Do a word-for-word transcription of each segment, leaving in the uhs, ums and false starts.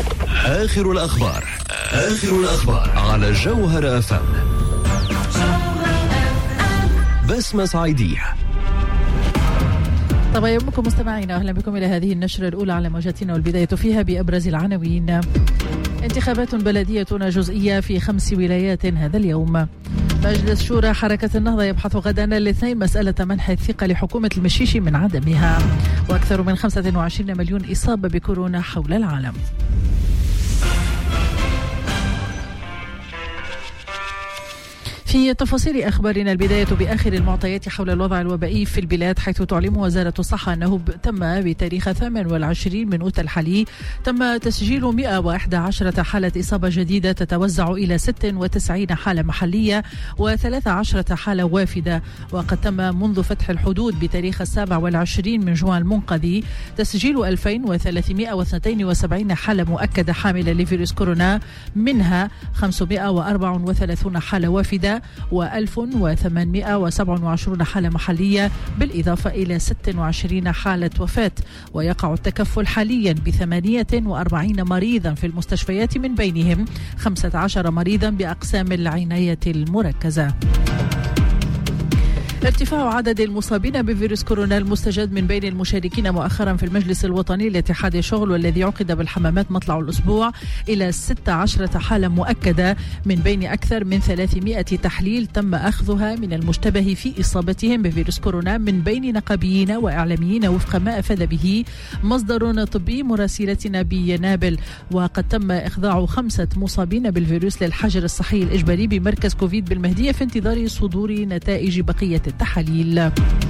آخر الأخبار آخر الأخبار على جوهر أف أم. بسمة صعيدية. طبعا يومكم مستمعينا، أهلا بكم إلى هذه النشرة الأولى على موجاتنا، والبداية فيها بأبرز العناوين. انتخابات بلدية جزئية في خمس ولايات هذا اليوم. مجلس شورى حركة النهضة يبحث غدا الاثنين مسألة منح الثقة لحكومة المشيشي من عدمها. وأكثر من خمسة وعشرين مليون إصابة بكورونا حول العالم. في تفاصيل أخبارنا، البداية بآخر المعطيات حول الوضع الوبائي في البلاد، حيث تعلم وزارة الصحة أنه تم بتاريخ الثامن والعشرين من أوت الحالي تم تسجيل مئة وإحدى عشرة حالة إصابة جديدة تتوزع إلى ست وتسعين حالة محلية وثلاث عشرة حالة وافدة. وقد تم منذ فتح الحدود بتاريخ السابع والعشرين من جوان المنقذي تسجيل ألفين وثلاثمئة واثنين وسبعين حالة مؤكدة حاملة لفيروس كورونا، منها خمسمئة وأربعة وثلاثين حالة وافدة وألف وثمانمئة وسبعة وعشرين حالة محلية، بالإضافة إلى ست وعشرين حالة وفاة. ويقع التكفل حاليا بثمانية وأربعين مريضا في المستشفيات، من بينهم خمسة عشر مريضا بأقسام العناية المركزة. ارتفاع عدد المصابين بفيروس كورونا المستجد من بين المشاركين مؤخرا في المجلس الوطني لاتحاد الشغل، والذي عقد بالحمامات مطلع الأسبوع، إلى ست عشرة حالة مؤكدة، من بين أكثر من ثلاثمئة تحليل تم أخذها من المشتبه في إصابتهم بفيروس كورونا من بين نقابيين وإعلاميين، وفق ما أفاد به مصدر طبي مراسلتنا بينابل. وقد تم إخضاع خمسة مصابين بالفيروس للحجر الصحي الإجباري بمركز كوفيد بالمهدية في انتظار صدور نتائج بقية التحاليل.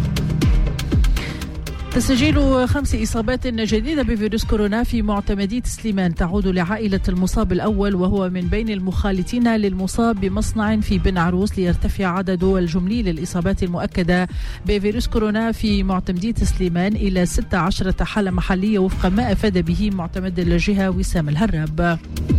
تسجيل خمس إصابات جديدة بفيروس كورونا في معتمدية سليمان تعود لعائلة المصاب الأول، وهو من بين المخالطين للمصاب بمصنع في بن عروس، ليرتفع عدد الجملي للإصابات المؤكدة بفيروس كورونا في معتمدية سليمان إلى ستة عشر حالة محلية، وفق ما أفاد به معتمد الجهة وسام الهراب.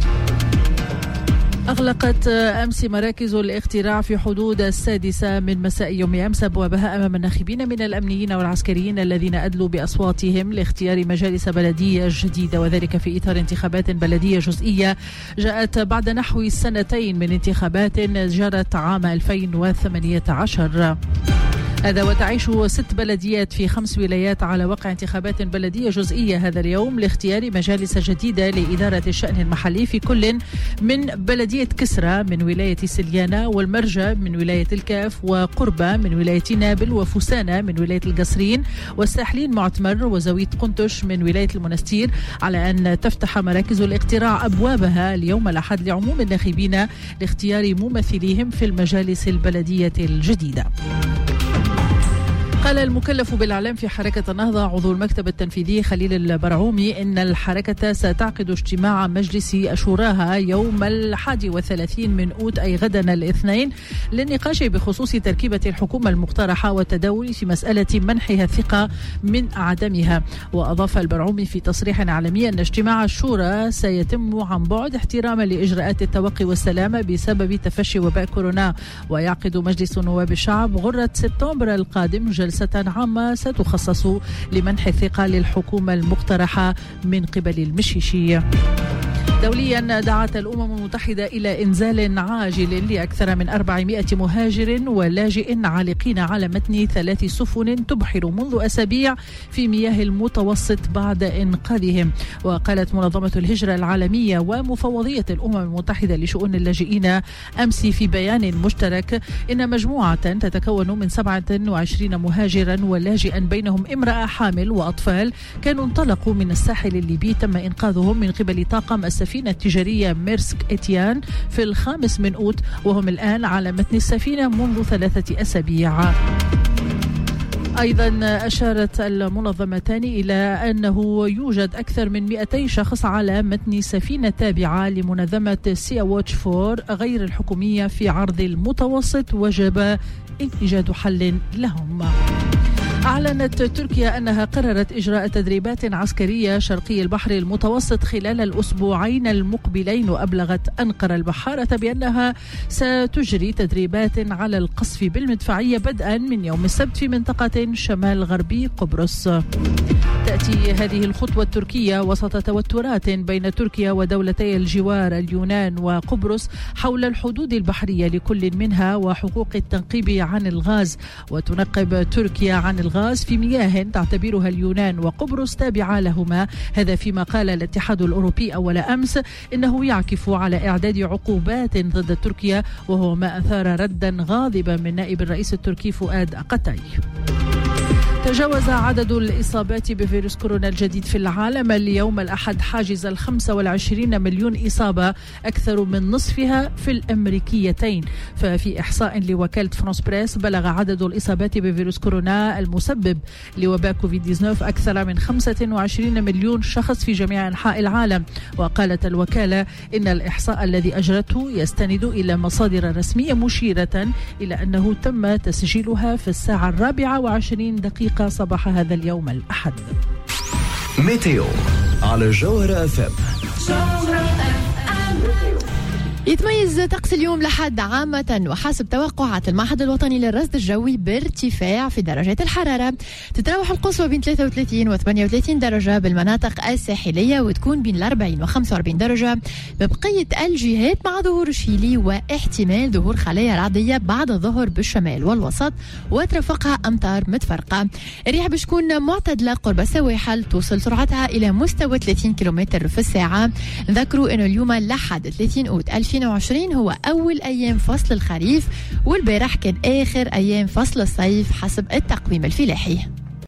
أغلقت أمس مراكز الاقتراع في حدود السادسة من مساء يوم أمس أبوابها أمام الناخبين من الأمنيين والعسكريين الذين أدلوا بأصواتهم لاختيار مجالس بلدية جديدة، وذلك في إطار انتخابات بلدية جزئية جاءت بعد نحو سنتين من انتخابات جرت عام ألفين وثمانية عشر. هذا وتعيش ست بلديات في خمس ولايات على وقع انتخابات بلدية جزئية هذا اليوم لاختيار مجالس جديدة لإدارة الشأن المحلي في كل من بلدية كسرى من ولاية سليانة، والمرجة من ولاية الكاف، وقربة من ولاية نابل، وفسانة من ولاية القصرين، والساحلين معتمر وزويت قنطش من ولاية المنستير، على أن تفتح مراكز الاقتراع أبوابها اليوم الأحد لعموم الناخبين لاختيار ممثليهم في المجالس البلدية الجديدة. قال المكلف بالإعلام في حركة النهضة عضو المكتب التنفيذي خليل البرعومي إن الحركة ستعقد اجتماع مجلس أشوراها يوم الحادي والثلاثين من أوت، أي غدا الاثنين، للنقاش بخصوص تركيبة الحكومة المقترحة والتداول في مسألة منحها الثقة من عدمها. وأضاف البرعومي في تصريح إعلامي أن اجتماع الشورى سيتم عن بعد احتراما لإجراءات التوقي والسلامة بسبب تفشي وباء كورونا. ويعقد مجلس نواب الشعب غرة سبتمبر القادم جلسة عامة ستخصص لمنح الثقة للحكومة المقترحة من قبل المشيشي. دوليا، دعت الأمم المتحدة إلى إنزال عاجل لأكثر من أربعمئة مهاجر ولاجئ عالقين على متن ثلاث سفن تبحر منذ أسابيع في مياه المتوسط بعد إنقاذهم. وقالت منظمة الهجرة العالمية ومفوضية الأمم المتحدة لشؤون اللاجئين أمس في بيان مشترك إن مجموعة تتكون من سبعة وعشرين مهاجرا ولاجئا بينهم امرأة حامل وأطفال كانوا انطلقوا من الساحل الليبي تم إنقاذهم من قبل طاقم السفينة التجارية ميرسك إتيان في الخامس من أوت، وهم الآن على متن السفينة منذ ثلاثة أسابيع. أيضا أشارت المنظمتان إلى أنه يوجد أكثر من مئتي شخص على متن سفينة تابعة لمنظمة سي واتش فور غير الحكومية في عرض المتوسط، وجب إيجاد حل لهم. أعلنت تركيا أنها قررت إجراء تدريبات عسكرية شرقي البحر المتوسط خلال الأسبوعين المقبلين، وأبلغت أنقرة البحارة بأنها ستجري تدريبات على القصف بالمدفعية بدءا من يوم السبت في منطقة شمال غربي قبرص. تأتي هذه الخطوة التركية وسط توترات بين تركيا ودولتي الجوار اليونان وقبرص حول الحدود البحرية لكل منها وحقوق التنقيب عن الغاز. وتنقب تركيا عن الغاز في مياه تعتبرها اليونان وقبرص تابعة لهما. هذا فيما قال الاتحاد الأوروبي أول أمس إنه يعكف على إعداد عقوبات ضد تركيا، وهو ما أثار ردا غاضبا من نائب الرئيس التركي فؤاد أقتاي. تجاوز عدد الإصابات بفيروس كورونا الجديد في العالم اليوم الأحد حاجز الخمسة والعشرين مليون إصابة، أكثر من نصفها في الأمريكيتين. ففي إحصاء لوكالة فرانس بريس بلغ عدد الإصابات بفيروس كورونا المسبب لوباء كوفيد تسعة عشر أكثر من خمسة وعشرين مليون شخص في جميع أنحاء العالم. وقالت الوكالة إن الإحصاء الذي أجرته يستند إلى مصادر رسمية مشيرة إلى أنه تم تسجيلها في الساعة الرابعة وعشرين دقيقة صباح هذا اليوم الأحد. ميتيو على جوهرة اف ام. يتميز طقس اليوم لحد عامة وحسب توقعات المعهد الوطني للرصد الجوي بارتفاع في درجات الحرارة. تتراوح القصوى بين ثلاثة وثلاثين و ثمانية وثلاثين درجة بالمناطق الساحلية، وتكون بين الأربعين و خمسة وأربعين درجة ببقية الجهات، مع ظهور شيلي واحتمال ظهور خلايا رعدية بعد الظهر بالشمال والوسط وترافقها أمطار متفرقة. الرياح بتكون معتدلة قرب السواحل، توصل سرعتها إلى مستوى ثلاثين كيلومتر في الساعة. ذكروا إنه اليوم لحد ثلاثين أوت ألفين وعشرين هو أول أيام فصل الخريف، والبارح كان آخر أيام فصل الصيف حسب التقويم الفلاحي.